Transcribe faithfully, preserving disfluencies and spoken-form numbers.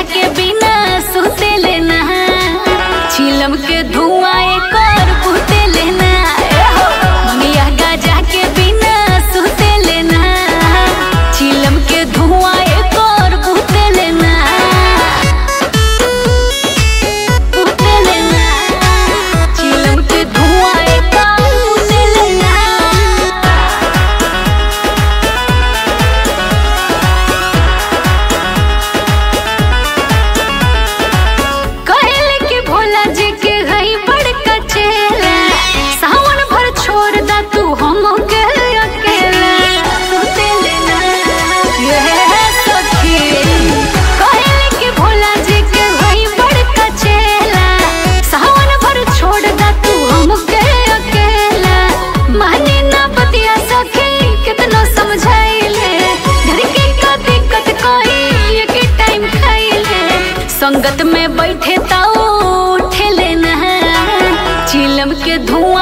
के बिना सुते लेना, चिलम के धुआं एक और पुते लेना, मंगिया गाजा के बिना सुते लेना, चिलम के धुआं एक और पुते लेना, पुते लेना, चिलम के धुआं एक और पुते लेना। कहले कि भोला जी के गई बड़का चेला, सावन भर छोड़ दा तू हमके अकेला, सुते लेना ये सखी। कहले कि भोला जी के गई बड़का चेला, सावन भर छोड़ दा तू हमके अकेला, माने ना बतिया सखी कितना समझाइले, घर के का दिक्कत कोई एक टाइम खाइले, संगत में बैठे ताऊ उठे लेना, चिलम के धुआं